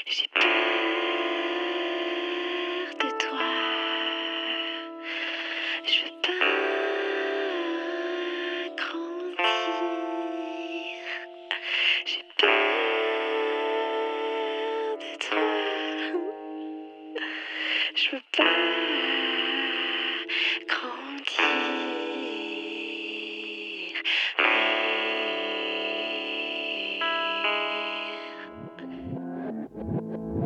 J'ai peur de toi. Je veux pas grandir. J'ai peur de toi. Je veux pas